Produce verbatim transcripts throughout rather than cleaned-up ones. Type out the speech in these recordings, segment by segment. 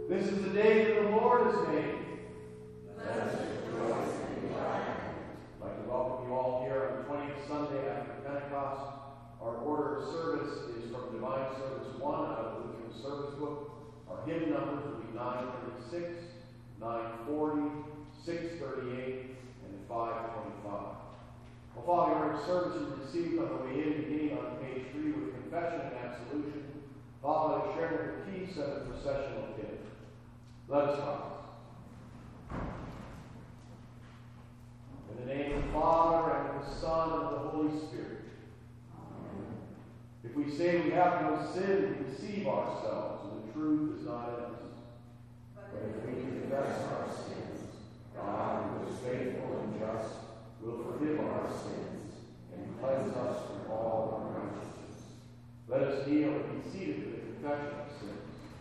This is the day that the Lord has made. Let us rejoice and be glad. I'd like to welcome you all here on the twentieth Sunday after Pentecost. Our order of service is from Divine Service one out of the Lutheran Service Book. Our hymn numbers will be nine thirty-six, nine forty, six thirty-eight, and five twenty-five. Well, Father, our service is received on the way in, beginning on page three with confession and absolution, followed by sharing the peace and the processional hymn. Let us rise. In the name of the Father, and of the Son, and of the Holy Spirit. Amen. If we say we have no sin, we deceive ourselves, and the truth is not in us. But if we confess our sins, God, who is faithful and just, will forgive our sins and cleanse us from all unrighteousness. Let us kneel and be seated for the confession of sins.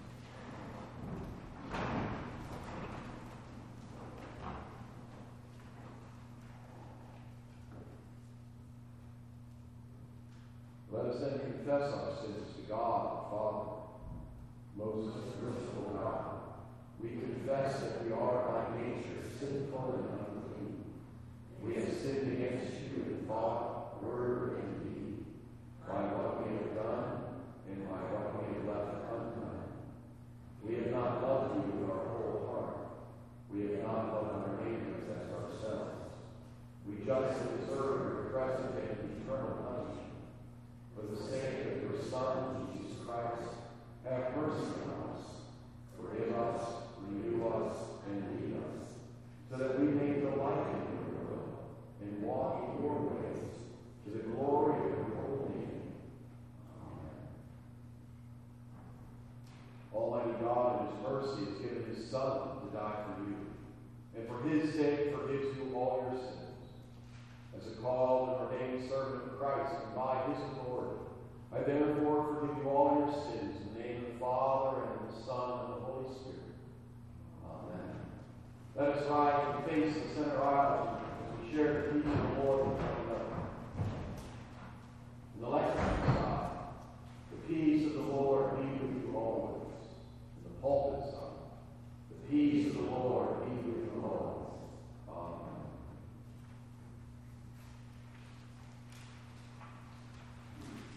Let us then confess our sins to God, the Father. Most merciful God, we confess that we are by nature sinful and unclean. We have sinned against you in thought, word, and deed, by what we have done and by what we have left undone. We have not loved you with our whole heart. We have not loved our neighbors as ourselves. We justly deserve your present and eternal punishment. For the sake of your Son, Jesus Christ, have mercy on us. Forgive us, renew us, and lead us, so that we may delight in your will and walk in your ways, to the glory of your holy name. Amen. Almighty God, in his mercy, has given his Son to die for you, and for his sake forgives you all your sins. As a called and ordained servant of Christ, and by his authority, I therefore forgive you all your sins in the name of the Father, and of the Son, and of the Holy Spirit. Amen. Let us rise and face the center aisle as we share the peace of the Lord with one another. On the left-hand side, the peace of the Lord be with you always. On the pulpit side, the peace of the Lord be with you always. Amen.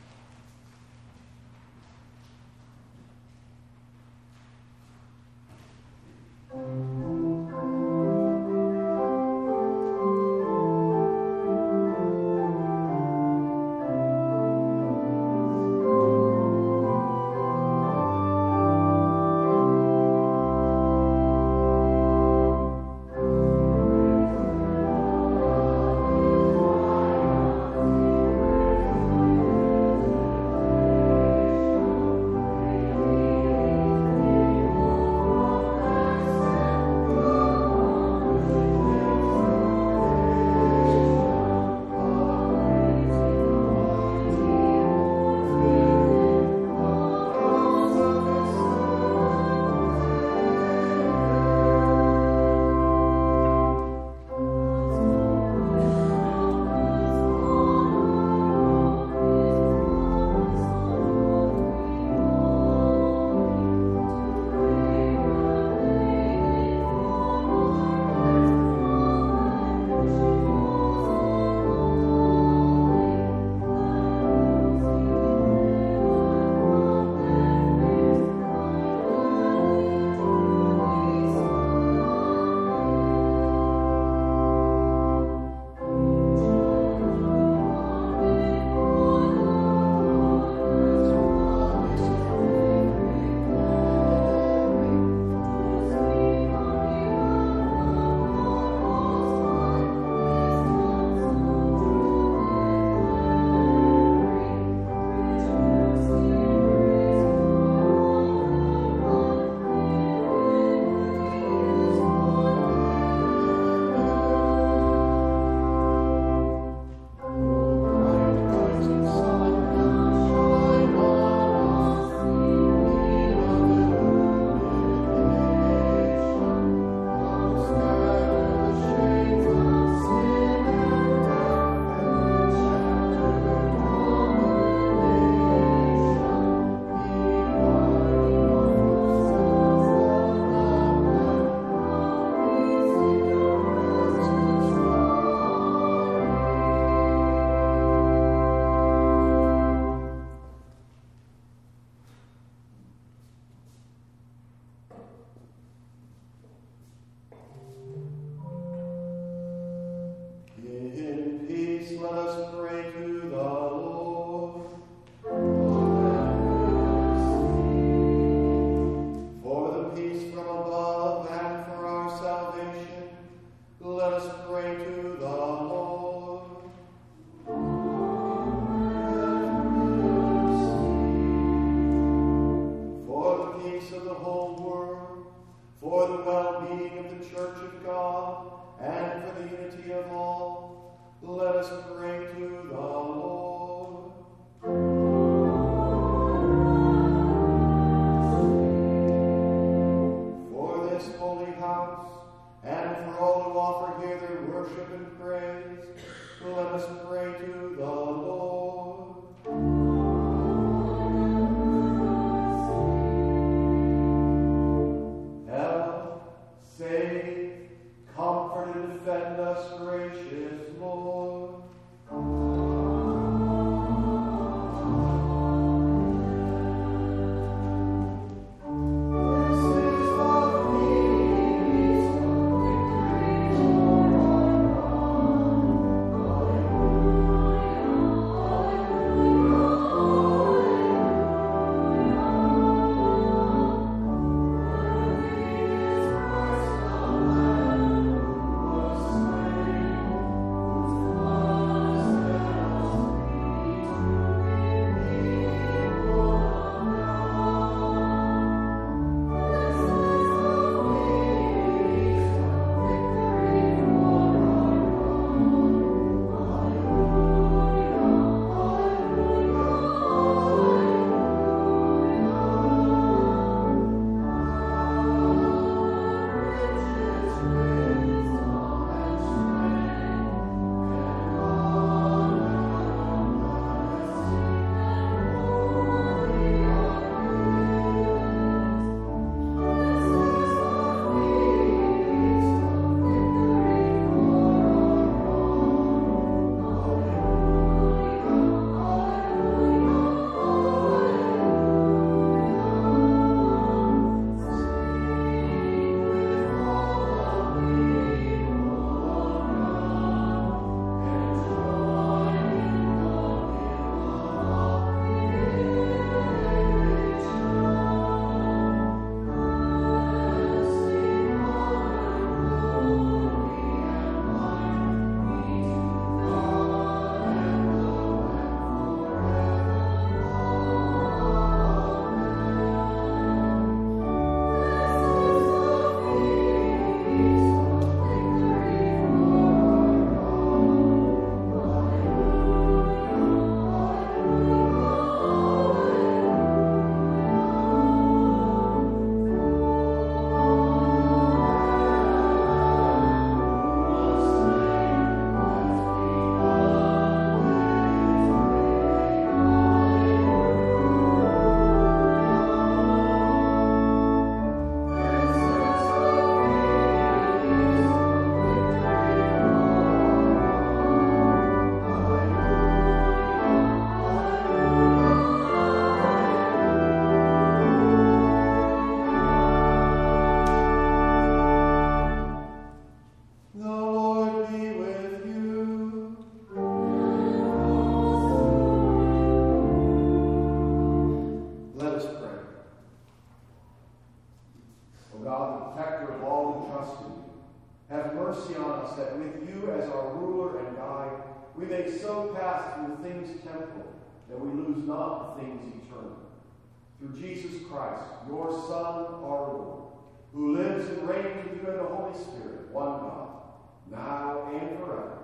temporal, that we lose not the things eternal. Through Jesus Christ, your Son, our Lord, who lives and reigns with you in the Holy Spirit, one God, now and forever.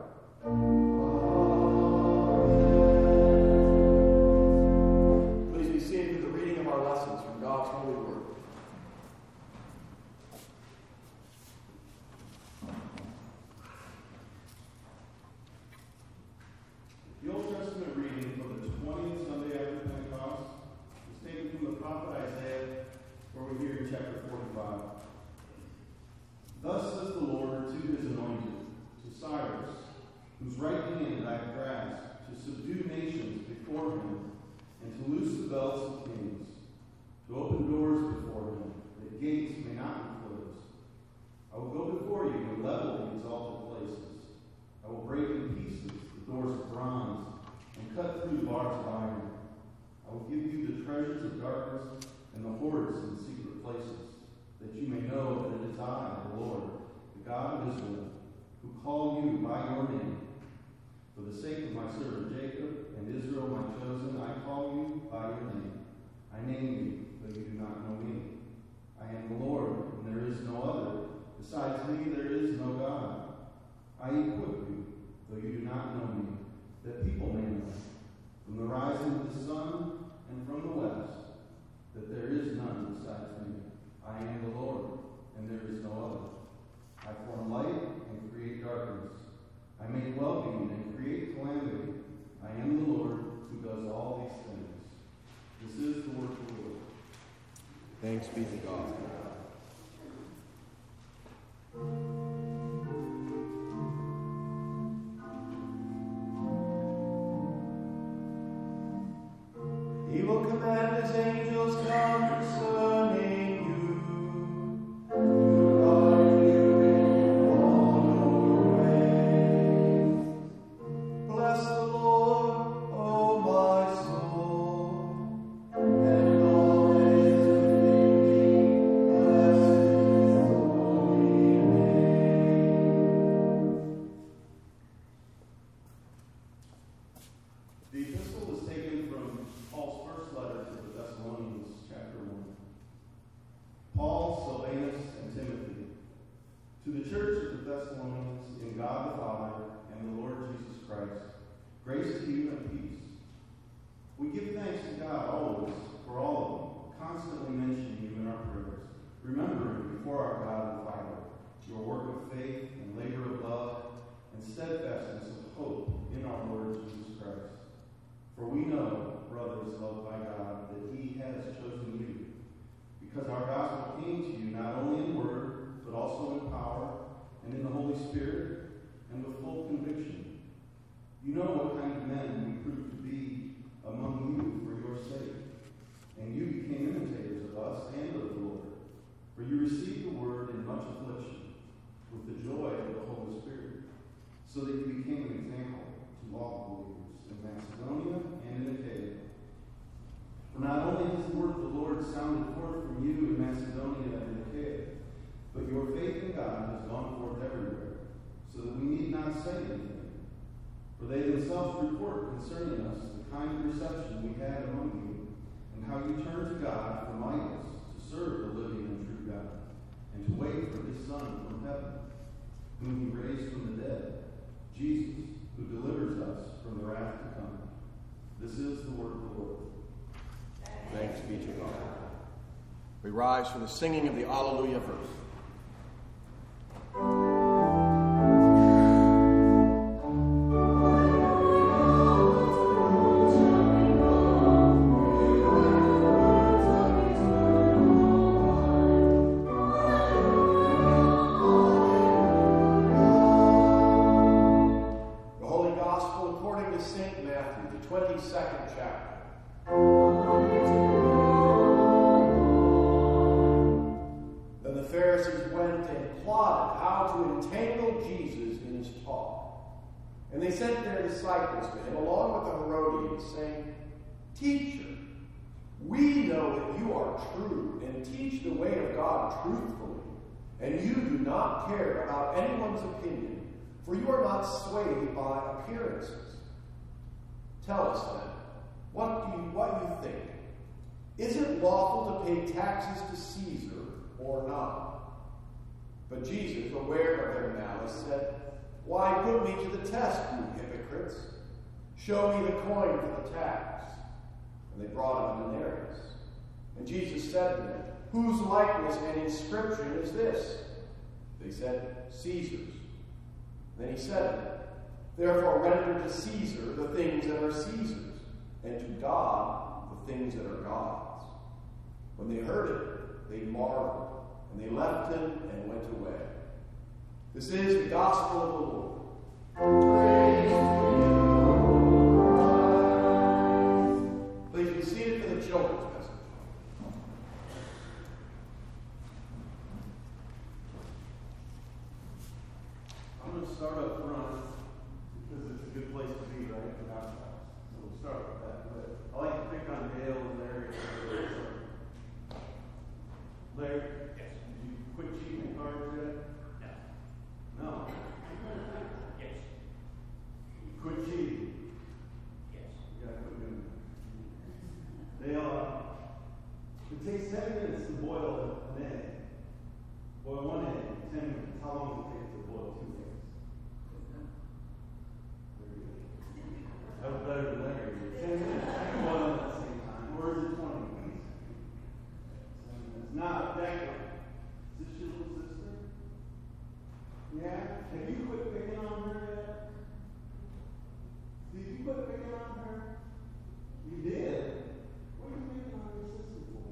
Amen. Please be seated for the reading of our lessons from God's holy word. The Old Testament reading for the twentieth Sunday after Pentecost is taken from the prophet Isaiah, where we hear in chapter forty-five. Thus says the Lord to his anointed, to Cyrus, whose right hand I have grasped, to subdue nations before him, and to loose the belts of kings, to open doors before him, that gates may not be closed. I will go before you and level the exalted places. I will break in pieces the doors of bronze, and cut through bars of iron. I will give you the treasures of darkness and the hoards in secret places, that you may know that it is I, the Lord, the God of Israel, who call you by your name. For the sake of my servant Jacob and Israel my chosen, I call you by your name. I name you, though you do not know me. I am the Lord, and there is no other. Besides me, there is no God. I equip you, though you do not know me, that people may know, from the rising of the sun and from the west, that there is none besides me. I am the Lord, and there is no other. I form light and create darkness. I make well-being and create calamity. I am the Lord who does all these things. This is the word of the Lord. Thanks be to God. He will command his angels concerning you, to guard you in all your ways. Bless the Lord, O my soul, and all his within me. Bless his holy name. The epistle is taken from Paul's first letter to the Thessalonians, chapter one. Paul, Silvanus, and Timothy, to the church of the Thessalonians, in God the Father and the Lord Jesus Christ, grace to you and peace. We give thanks to God always for all of you, constantly mentioning you in our prayers, remembering before our God the Father your work of faith and labor of love and steadfastness of hope in our Lord Jesus Christ. For we know, brothers loved by God, that he has chosen you, because our gospel came to you not only in word, but also in power, and in the Holy Spirit, and with full conviction. You know what kind of men we proved to be among you for your sake, and you became imitators of us and of the Lord. For you received the word in much affliction, with the joy of the Holy Spirit, so that you became an example to all believers in Macedonia and in Achaia. For not only has the word of the Lord sounded forth from you in Macedonia and Achaia, but your faith in God has gone forth everywhere, so that we need not say anything. For they themselves report concerning us the kind of reception we had among you, and how you turned to God from idols to serve the living and true God, and to wait for his Son from heaven, whom he raised from the dead, Jesus, who delivers us from the wrath to come. This is the word of the Lord. Thanks be to God. We rise for the singing of the Alleluia verse. The Holy Gospel according to Saint Matthew, the twenty-second chapter. Then the Pharisees went and plotted how to entangle Jesus in his talk. And they sent their disciples to him along with the Herodians, saying, Teacher, we know that you are true and teach the way of God truthfully, and you do not care about anyone's opinion, for you are not swayed by appearances. Tell us then, what do you what you think? Is it lawful to pay taxes to Caesar or not? But Jesus, aware of their malice, said, Why put me to the test, you hypocrites? Show me the coin for the tax. And they brought him a denarius. And Jesus said to them, Whose likeness and inscription is this? They said, Caesar's. Then he said to them, Therefore render to Caesar the things that are Caesar's, and to God the things that are God's. When they heard it, they marveled, and they left him and went away. This is the gospel of the Lord. Praise to you. Please be seated for the children's message. I'm going to start up front because it's a good place to be, right? The God's house. So we'll start with that. But I like to pick on Dale and Larry. Larry, yes. Did you quit cheating cards yet? No. No. Yes. You quit cheating. Yes. You gotta quit doing that. Dale, uh, it takes ten minutes to boil an egg. Boil one egg, ten minutes. How long does it take to boil two eggs? That was better than Larry. Ten minutes. I can boil them at the same time. Or is it twenty minutes? Ten minutes. Now, Declan, is this your little sister? Yeah? Have you quit picking on her yet? Did you quit picking on her? You did? What are you picking on your sister for?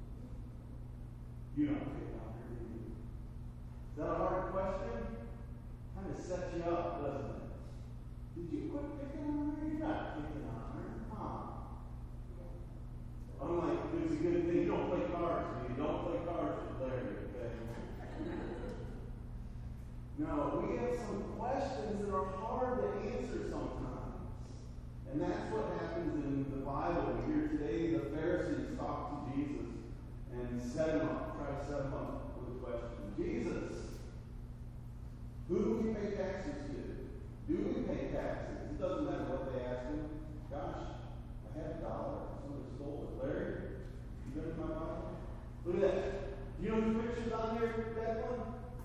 You don't pick on her, do you? Is that a hard question? Kind of sets you up, doesn't it? Did you quit picking on her? You're not picking on her. Huh? I'm like, it's a good thing. You don't play cards, do you? Don't play cards with Larry, okay? No, we have some questions that are hard to answer sometimes. And that's what happens in the Bible. We hear today the Pharisees talk to Jesus and set him up, try to set him up with a question. Jesus, who do we pay taxes to? Do we pay taxes? It doesn't matter what they ask him. Gosh, I had a dollar. Somebody stole it. Larry, you got it in my pocket? Look at that. You know whose picture's on there, Declan?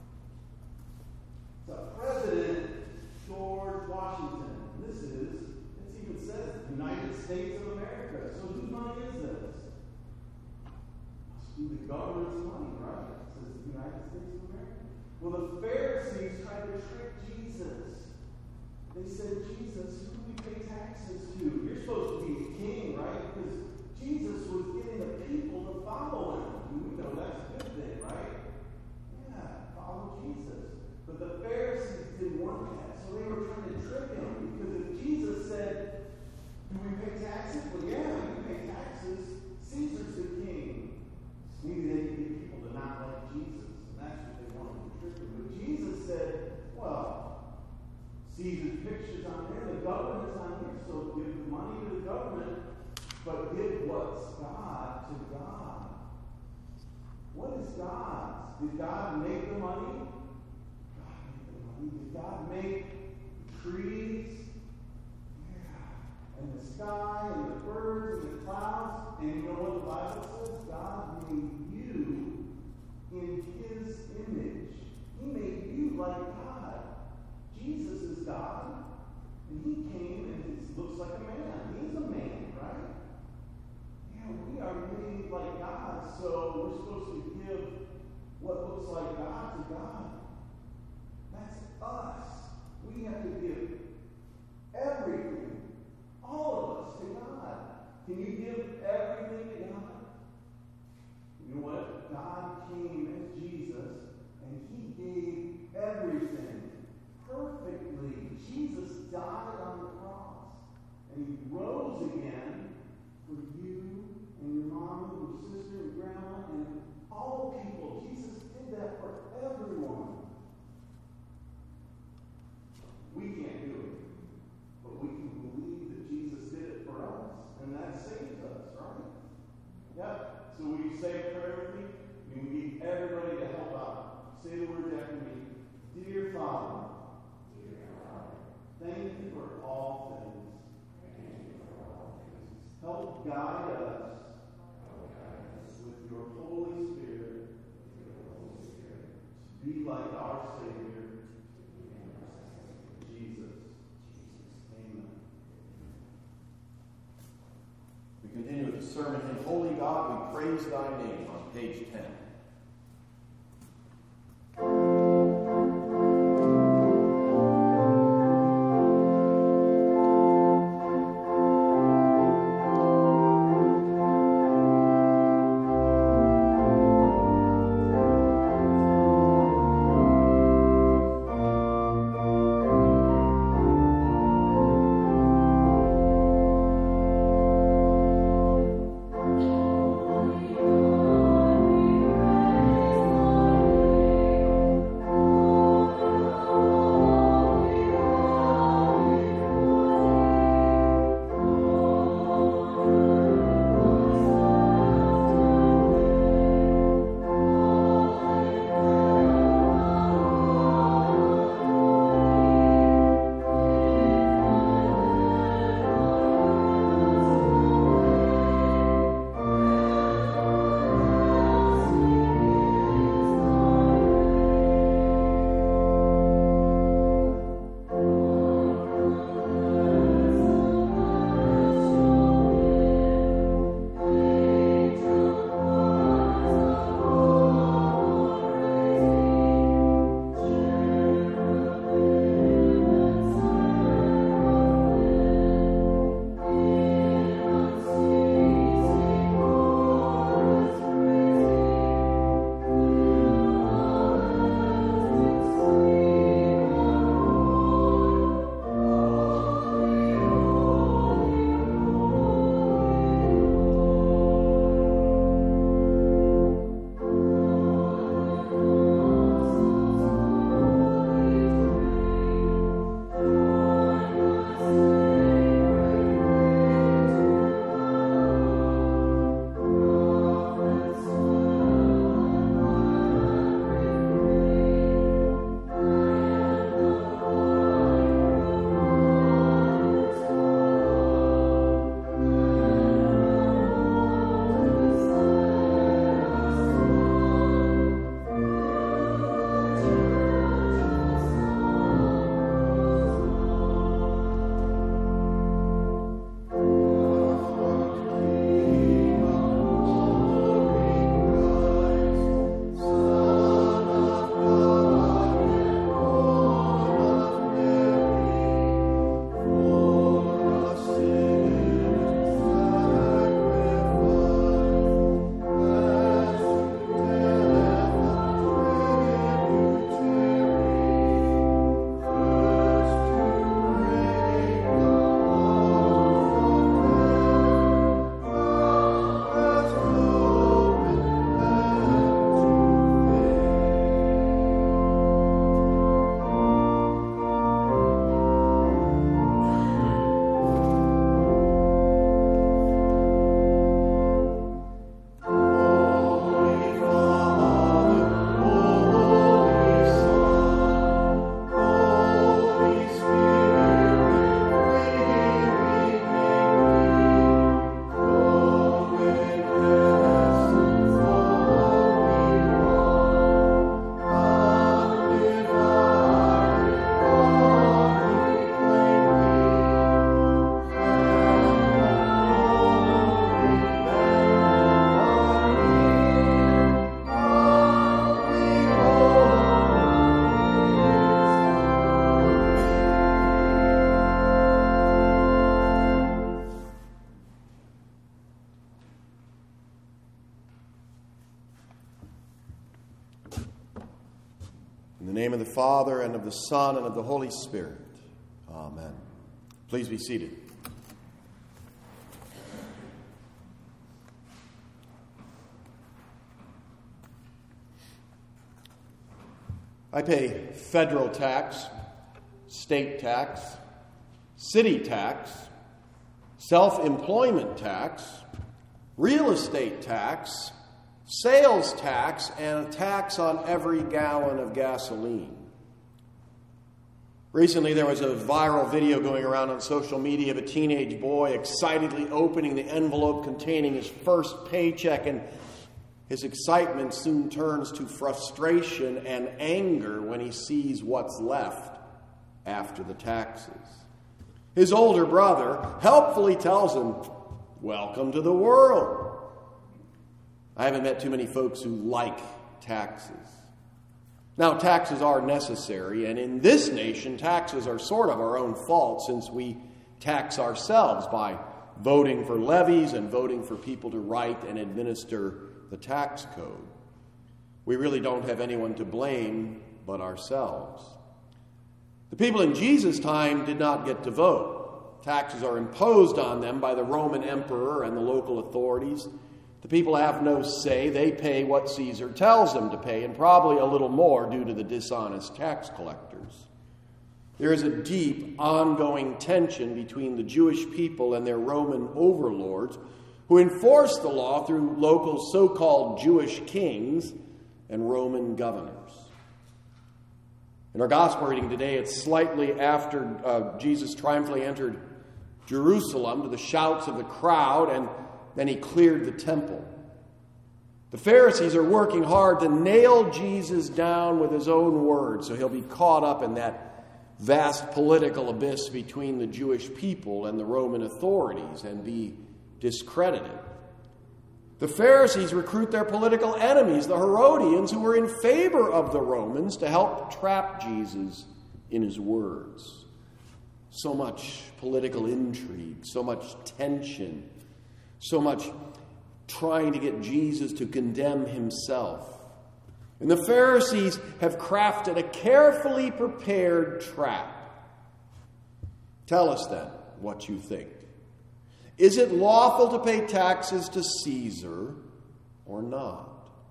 It's a President George Washington. This is, it even says United States of America. So whose money is this? Must be the government's money, right? It says the United States of America. Well, the Pharisees tried to trick Jesus. They said, Jesus, who do we pay taxes to? You're supposed to be a king, right? Because Jesus was getting the people to follow him. And we know that's a good thing, right? Yeah, follow Jesus. But the Pharisees didn't want that, so they were trying to trick him. Because if Jesus said, do we pay taxes? Well, yeah, we pay taxes. Caesar's the king. Maybe they could get people to not like Jesus. And that's what they wanted to trick him. But Jesus said, well, Caesar's picture's on there, the government's on here, so give the money to the government, but give what's God to God. What is God's? Did God make the money? God made the money. Did God make the trees? Yeah. And the sky, and the birds, and the clouds. And you know what the Bible says? God made you in His image. He made you like God. Jesus is God, and He came and He looks like a man. He is a man, right? Yeah, we are made like God, so we're supposed to give what looks like God to God. That's us. We have to give everything, all of us, to God. Can you give everything to God? You know what? God came as Jesus, and He gave everything. Perfectly. Jesus died on the cross. And He rose again for you and your mama, your sister, and grandma, and all people. Jesus did that for everyone. We can't do it. But we can believe that Jesus did it for us. And that saves us, right? Yep. So will you say a prayer with me? We need everybody to help out. Say the words after me. Dear Father, thank you for all things. guide us with your Holy Spirit to be like our Savior, Jesus. Amen. We continue with the sermon, "In Holy God, we praise thy name," on page ten. In the name of the Father, and of the Son, and of the Holy Spirit. Amen. Please be seated. I pay federal tax, state tax, city tax, self-employment tax, real estate tax, sales tax, and a tax on every gallon of gasoline. Recently, there was a viral video going around on social media of a teenage boy excitedly opening the envelope containing his first paycheck, and his excitement soon turns to frustration and anger when he sees what's left after the taxes. His older brother helpfully tells him, "Welcome to the world." I haven't met too many folks who like taxes. Now, taxes are necessary, and in this nation, taxes are sort of our own fault since we tax ourselves by voting for levies and voting for people to write and administer the tax code. We really don't have anyone to blame but ourselves. The people in Jesus' time did not get to vote. Taxes are imposed on them by the Roman emperor and the local authorities. The people have no say. They pay what Caesar tells them to pay, and probably a little more due to the dishonest tax collectors. There is a deep, ongoing tension between the Jewish people and their Roman overlords, who enforce the law through local so-called Jewish kings and Roman governors. In our gospel reading today, it's slightly after uh, Jesus triumphantly entered Jerusalem to the shouts of the crowd, and then he cleared the temple. The Pharisees are working hard to nail Jesus down with his own words, so he'll be caught up in that vast political abyss between the Jewish people and the Roman authorities and be discredited. The Pharisees recruit their political enemies, the Herodians, who were in favor of the Romans, to help trap Jesus in his words. So much political intrigue, so much tension, so much trying to get Jesus to condemn himself. And the Pharisees have crafted a carefully prepared trap. Tell us then what you think. Is it lawful to pay taxes to Caesar or not?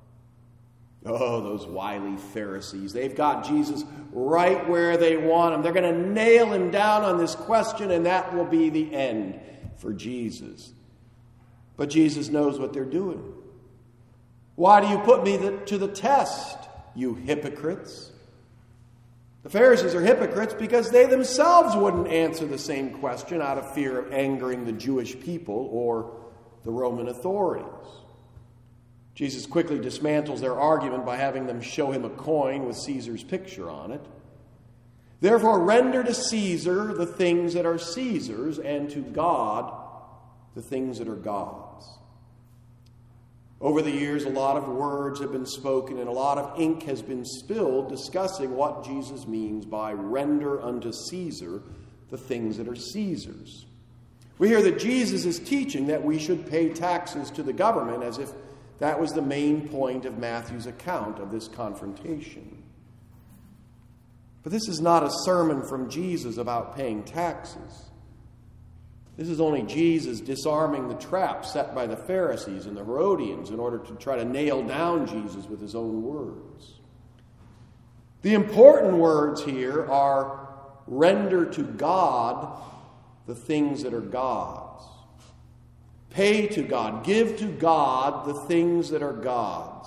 Oh, those wily Pharisees. They've got Jesus right where they want him. They're going to nail him down on this question, and that will be the end for Jesus. But Jesus knows what they're doing. Why do you put me to the test, you hypocrites? The Pharisees are hypocrites because they themselves wouldn't answer the same question out of fear of angering the Jewish people or the Roman authorities. Jesus quickly dismantles their argument by having them show him a coin with Caesar's picture on it. Therefore, render to Caesar the things that are Caesar's, and to God the things that are God's. Over the years, a lot of words have been spoken and a lot of ink has been spilled discussing what Jesus means by render unto Caesar the things that are Caesar's. We hear that Jesus is teaching that we should pay taxes to the government, as if that was the main point of Matthew's account of this confrontation. But this is not a sermon from Jesus about paying taxes. This is only Jesus disarming the trap set by the Pharisees and the Herodians in order to try to nail down Jesus with his own words. The important words here are render to God the things that are God's. Pay to God, give to God the things that are God's.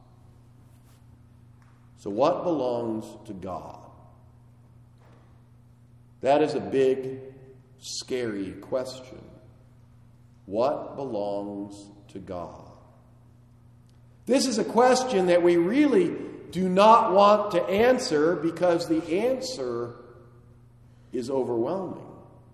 So what belongs to God? That is a big, scary question. What belongs to God? This is a question that we really do not want to answer because the answer is overwhelming.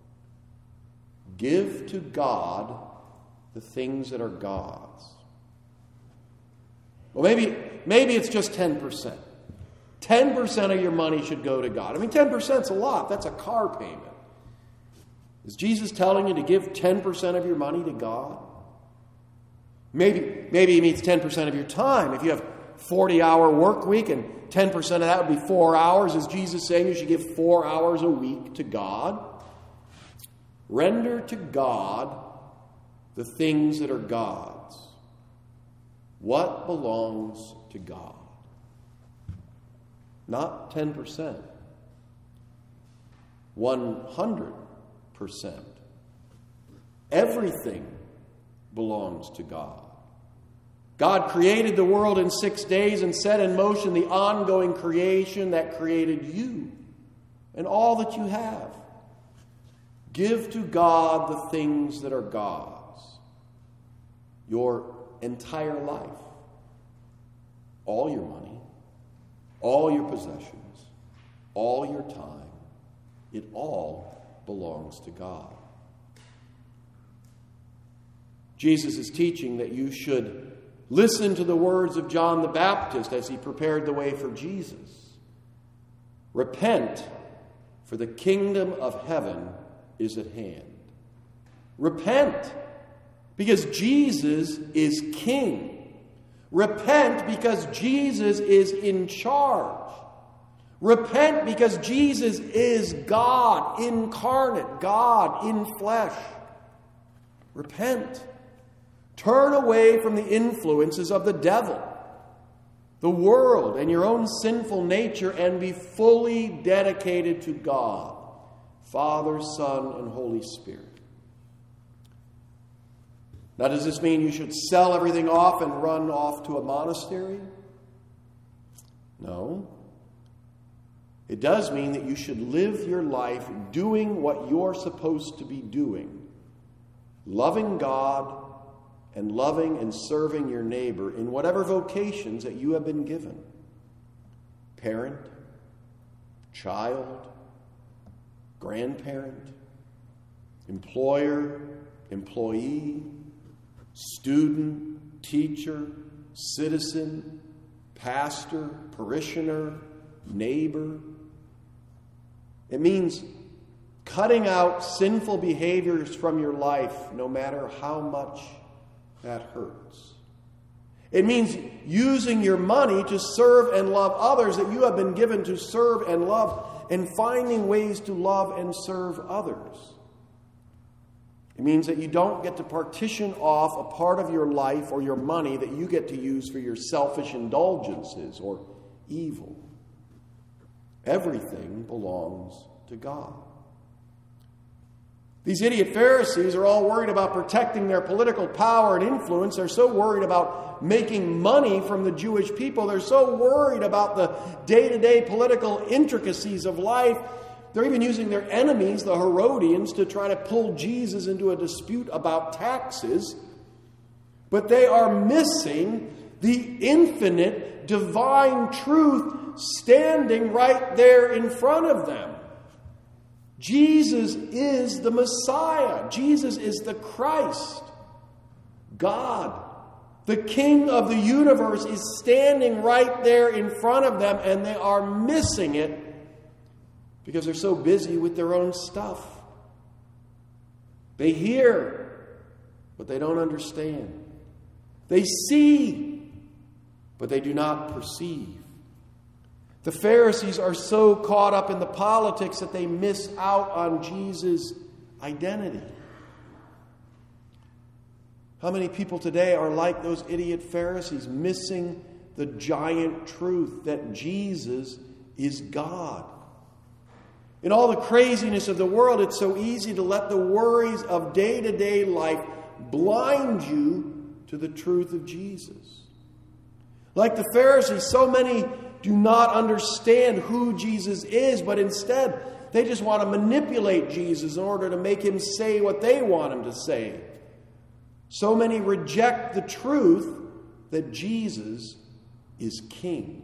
Give to God the things that are God's. Well, maybe, maybe it's just ten percent. ten percent of your money should go to God. I mean, ten percent is a lot. That's a car payment. Is Jesus telling you to give ten percent of your money to God? Maybe, maybe he means ten percent of your time. If you have a forty-hour work week and ten percent of that would be four hours, is Jesus saying you should give four hours a week to God? Render to God the things that are God's. What belongs to God? Not ten percent. one hundred percent. Everything belongs to God. God created the world in six days and set in motion the ongoing creation that created you. and all that you have. Give to God the things that are God's. Your entire life. All your money. All your possessions. All your time. It all belongs to God. Jesus is teaching that you should listen to the words of John the Baptist as he prepared the way for Jesus. Repent, for the kingdom of heaven is at hand. Repent, because Jesus is king. Repent, because Jesus is in charge. Repent, because Jesus is God incarnate, God in flesh. Repent. Turn away from the influences of the devil, the world, and your own sinful nature, and be fully dedicated to God, Father, Son, and Holy Spirit. Now, does this mean you should sell everything off and run off to a monastery? No. It does mean that you should live your life doing what you're supposed to be doing, loving God and loving and serving your neighbor in whatever vocations that you have been given. Parent, child, grandparent, employer, employee, student, teacher, citizen, pastor, parishioner, neighbor. It means cutting out sinful behaviors from your life, no matter how much that hurts. It means using your money to serve and love others that you have been given to serve and love, and finding ways to love and serve others. It means that you don't get to partition off a part of your life or your money that you get to use for your selfish indulgences or evil. Everything belongs to God. These idiot Pharisees are all worried about protecting their political power and influence. They're so worried about making money from the Jewish people. They're so worried about the day-to-day political intricacies of life. They're even using their enemies, the Herodians, to try to pull Jesus into a dispute about taxes. But they are missing the infinite, divine truth standing right there in front of them. Jesus is the Messiah. Jesus is the Christ. God, the King of the universe, is standing right there in front of them, and they are missing it because they're so busy with their own stuff. They hear, but they don't understand. They see, but they do not perceive. The Pharisees are so caught up in the politics that they miss out on Jesus' identity. How many people today are like those idiot Pharisees, missing the giant truth that Jesus is God? In all the craziness of the world, it's so easy to let the worries of day-to-day life blind you to the truth of Jesus. Like the Pharisees, so many do not understand who Jesus is, but instead they just want to manipulate Jesus in order to make him say what they want him to say. So many reject the truth that Jesus is King.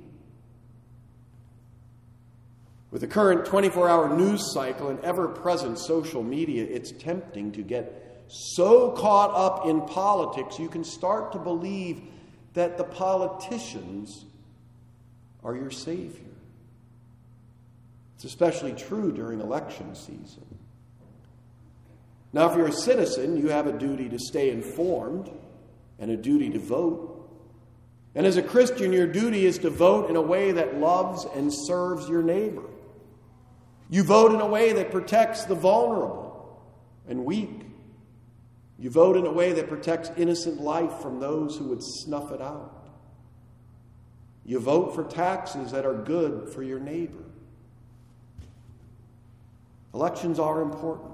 With the current twenty-four hour news cycle and ever-present social media, it's tempting to get so caught up in politics you can start to believe that the politicians are your Savior. It's especially true during election season. Now, if you're a citizen, you have a duty to stay informed and a duty to vote. And as a Christian, your duty is to vote in a way that loves and serves your neighbor. You vote in a way that protects the vulnerable and weak. You vote in a way that protects innocent life from those who would snuff it out. You vote for taxes that are good for your neighbor. Elections are important,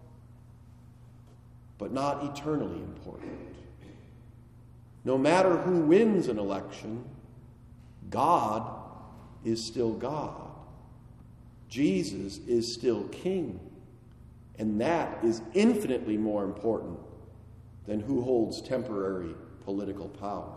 but not eternally important. No matter who wins an election, God is still God. Jesus is still king. And that is infinitely more important than who holds temporary political power.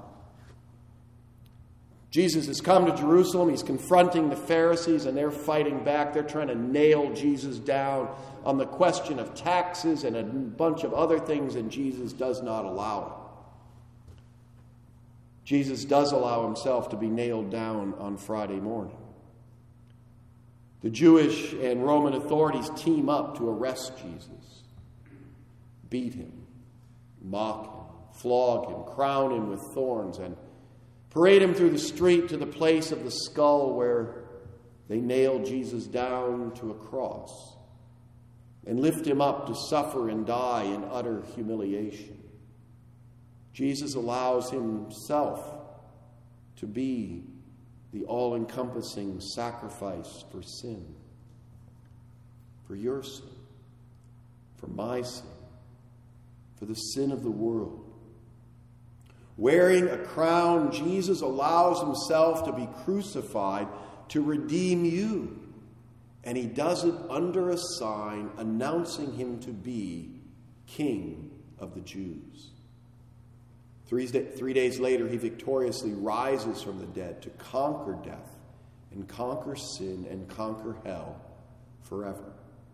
Jesus has come to Jerusalem. He's confronting the Pharisees, and they're fighting back. They're trying to nail Jesus down on the question of taxes and a bunch of other things, and Jesus does not allow it. Jesus does allow himself to be nailed down on Friday morning. The Jewish and Roman authorities team up to arrest Jesus, beat him, mock him, flog him, crown him with thorns, and parade him through the street to the place of the skull where they nail Jesus down to a cross and lift him up to suffer and die in utter humiliation. Jesus allows himself to be the all-encompassing sacrifice for sin, for your sin, for my sin, for the sin of the world. Wearing a crown, Jesus allows himself to be crucified to redeem you. And he does it under a sign announcing him to be King of the Jews. Three, three days later, he victoriously rises from the dead to conquer death and conquer sin and conquer hell forever.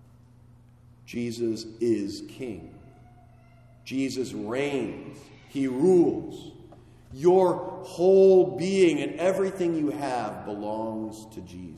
Jesus is King. Jesus reigns. He rules. Your whole being and everything you have belongs to Jesus.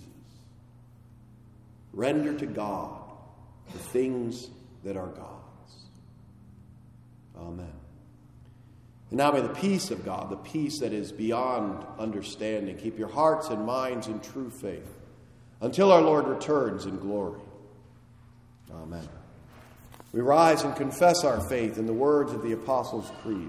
Render to God the things that are God's. Amen. And now may the peace of God, the peace that is beyond understanding, keep your hearts and minds in true faith until our Lord returns in glory. Amen. We rise and confess our faith in the words of the Apostles' Creed.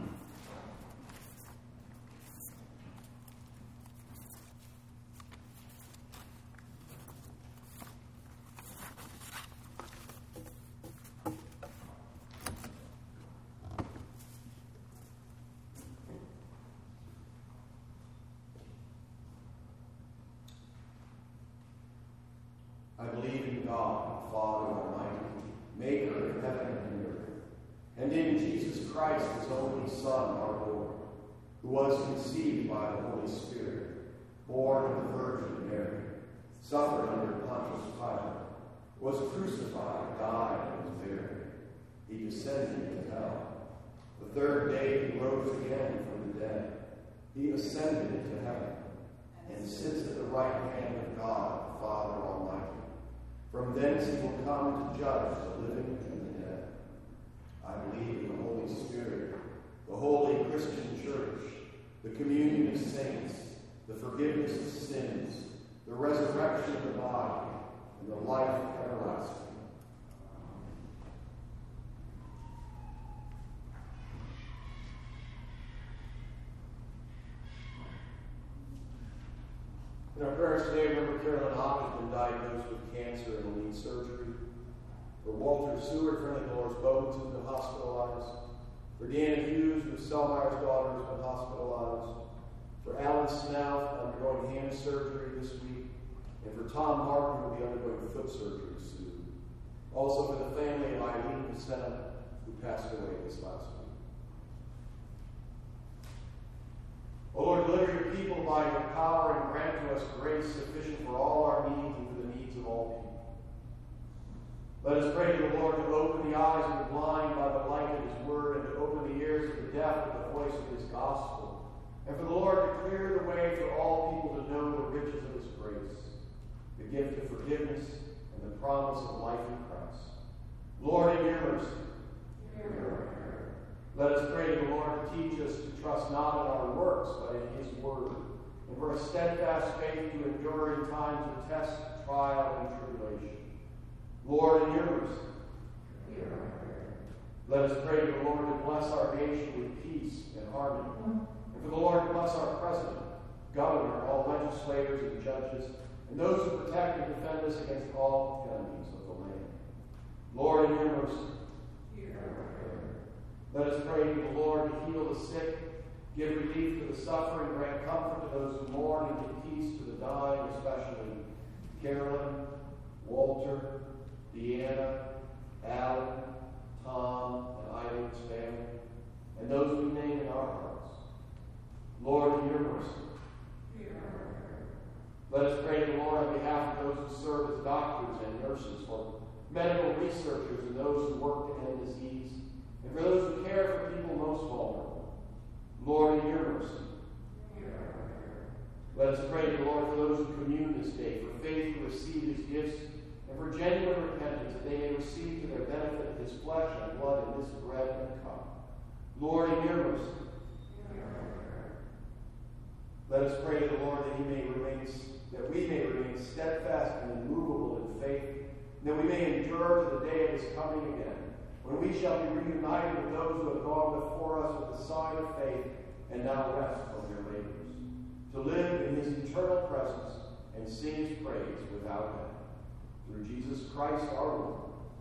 I believe in God, Father Almighty, maker of heaven and earth, and in Jesus Christ, his only Son, our Lord, who was conceived by the Holy Spirit, born of the Virgin Mary, suffered under Pontius Pilate, was crucified, died, and was buried. He descended into hell. The third day he rose again from the dead. He ascended into heaven and sits at the right hand of God, the Father Almighty. From thence he will come to judge the living and the dead. I believe in the Holy Spirit, the holy Christian church, the communion of saints, the forgiveness of sins, the resurrection of the body, and the life everlasting. In our prayers today, remember Carolyn Hawk has been diagnosed with cancer and will need surgery. For Walter Seward, friend of Dolores Bowens, who's been hospitalized. For Deanna Hughes, who's Selmayer's daughter, has been hospitalized. For Alan Snouth, undergoing hand surgery this week. And for Tom Martin, who will be undergoing foot surgery soon. Also for the family of Eileen Pacetta, who passed away this last week. O Lord, deliver your people by your power and grant to us grace sufficient for all our needs and for the needs of all people. Let us pray to the Lord to open the eyes of the blind by the light of his word, and to open the ears of the deaf with the voice of his gospel, and for the Lord to clear the way for all people to know the riches of his grace, the gift of forgiveness, and the promise of life in Christ. Lord, in your mercy, hear our prayer. Let us pray to the Lord to teach us to trust not in our works, but in his word, and for a steadfast faith to endure in times of test, trial, and tribulation. Lord, in your mercy, hear our prayer. Let us pray to the Lord to bless our nation with peace and harmony, and for the Lord to bless our president, governor, all legislators and judges, and those who protect and defend us against all enemies of the land. Lord, in your mercy, hear our prayer. Let us pray to the Lord to heal the sick, give relief to the suffering, grant comfort to those who mourn, and give peace to the dying, especially Carolyn, Walter, Deanna, Alan, Tom, and Irene's family, and those we name in our hearts. Lord, in your mercy. Let us pray to the Lord on behalf of those who serve as doctors and nurses, for medical researchers and those who work to end disease, and for those who care for people most vulnerable. Lord, in your mercy. Let us pray to the Lord for those who commune this day, for faith to receive his gifts, and for genuine repentance, that they may receive to their benefit his flesh and blood in this bread and cup. Lord, in your mercy. Let us pray to the Lord that he may remain, that we may remain steadfast and immovable in faith, and that we may endure to the day of his coming again, when we shall be reunited with those who have gone before us with the sign of faith and now rest from their labors, to live in his eternal presence and sing his praise without end. Through Jesus Christ our Lord.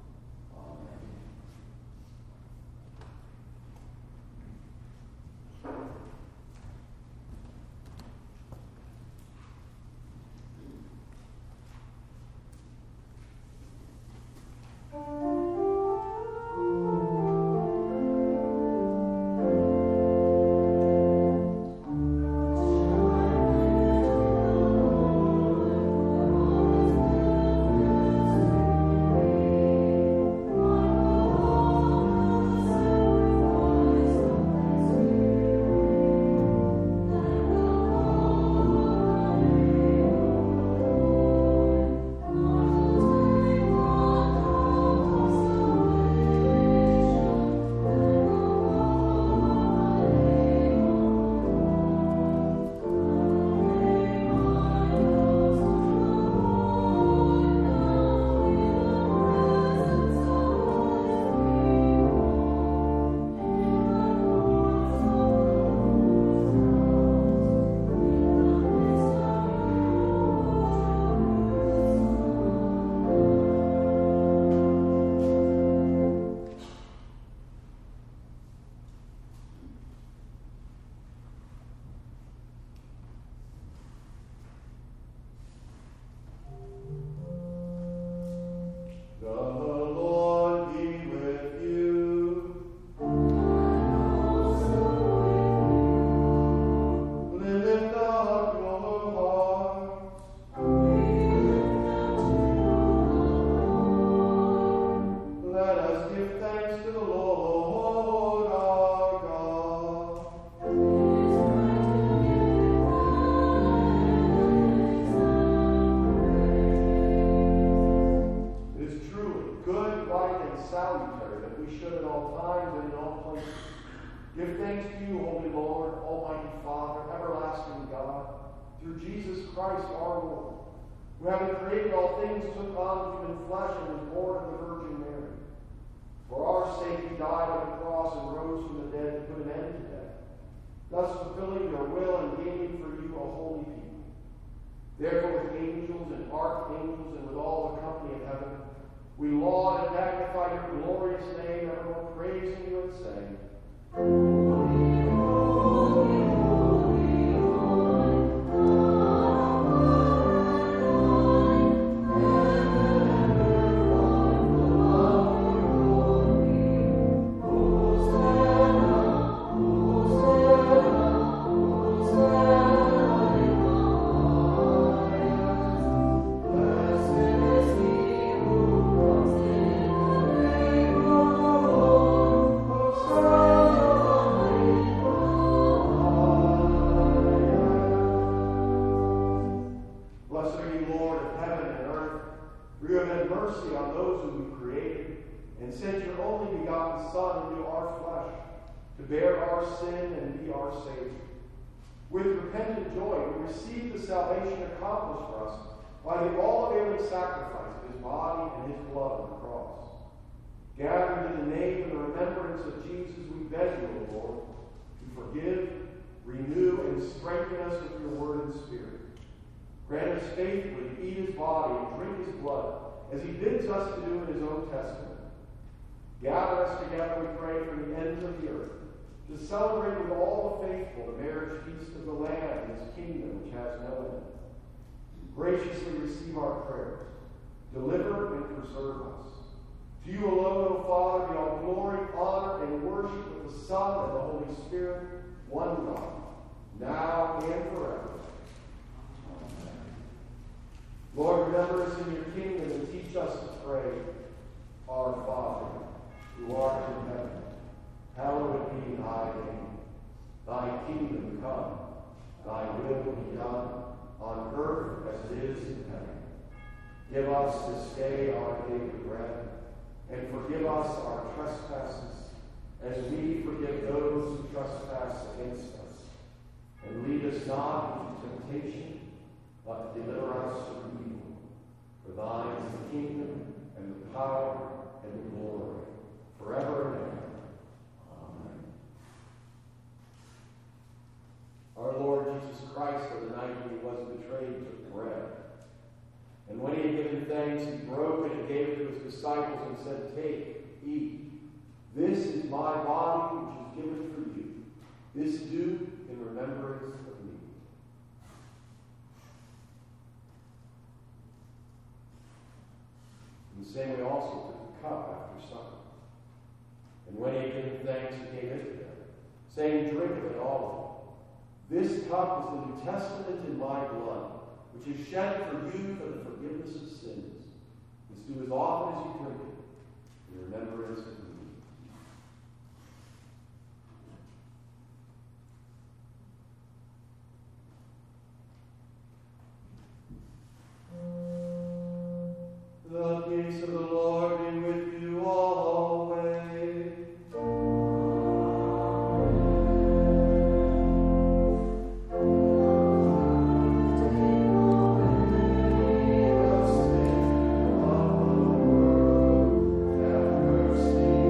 Amen. Give thanks to you, Holy Lord, Almighty Father, everlasting God, through Jesus Christ our Lord, who having created all things took on human flesh and was born of the Virgin Mary. For our sake he died on the cross and rose from the dead to put an end to death, thus fulfilling your will and gaining for you a holy people. Therefore with angels and archangels and with all the company of heaven, we laud and magnify your glorious name, evermore praising you and saying, Holy, holy, holy, Lord, God Almighty, heaven and earth are full of your glory. Hosanna, Hosanna, Hosanna in the highest. Blessed is he who comes in the name of the Lord. Hosanna. Blessed are you, Lord of heaven and earth, for you have had mercy on those whom you created, and sent your only begotten Son into our flesh, to bear our sin and be our Savior. With repentant joy, we receive the salvation accomplished for us by the all-availing sacrifice of his body and his blood on the cross. Gathered in the name and the remembrance of Jesus, we beg you, O Lord, to forgive, renew, and strengthen us with your word and spirit. Grant us faithfully to eat his body and drink his blood, as he bids us to do in his own testament. Gather us together, we pray, from the ends of the earth, to celebrate with all the faithful the marriage feast of the Lamb and his kingdom which has no end. Graciously receive our prayers, Deliver and preserve us. To you alone, O Father, be all glory, honor, and worship with the Son and the Holy Spirit, one God, now and forever. Amen. Lord, remember us in your kingdom and teach us to pray. Our Father, who art in heaven, hallowed be thy name. Thy kingdom come, thy will be done, on earth as it is in heaven. Give us this day our daily bread, and forgive us our trespasses, as we forgive those who trespass against us. And lead us not into temptation, but deliver us from evil. For thine is the kingdom, and the power, and the glory, forever and ever. Amen. Our Lord Jesus Christ, on the night when he was betrayed, took bread. And when he had given thanks, he broke it and gave it to his disciples and said, "Take, eat. This is my body, which is given for you. This do in remembrance of me." In the same way also took the cup after supper. And when he had given thanks, he gave it to them, saying, "Drink of it, all of you. This cup is the New Testament in my blood, which is shed for you for the forgiveness of sins. This do as often as you drink it, in remembrance of me." The peace of the Lord be with you always. Have mercy.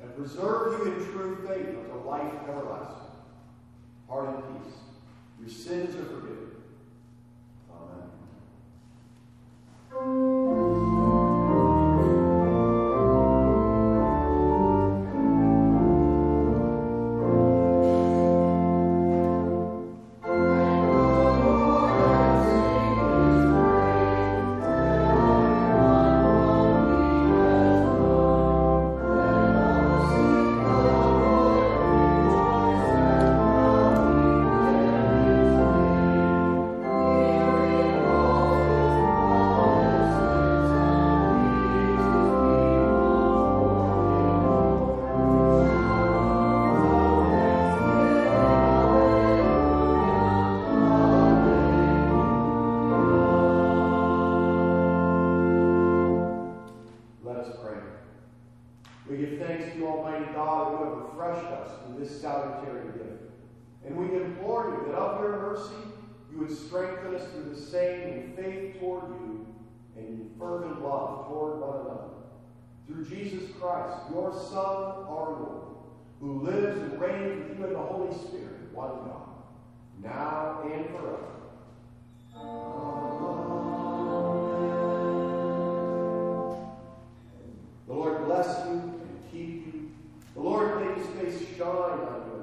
and preserve you in true faith unto life everlasting. Heart in peace. Your sins are forgiven. Amen. We give thanks to you, Almighty God, who have refreshed us in this salutary gift. And we implore you that of your mercy you would strengthen us through the same in faith toward you and in fervent love toward one another. Through Jesus Christ, your Son, our Lord, who lives and reigns with you in the Holy Spirit, one God, now and forever. The Lord bless you and keep you. The Lord make his face shine on you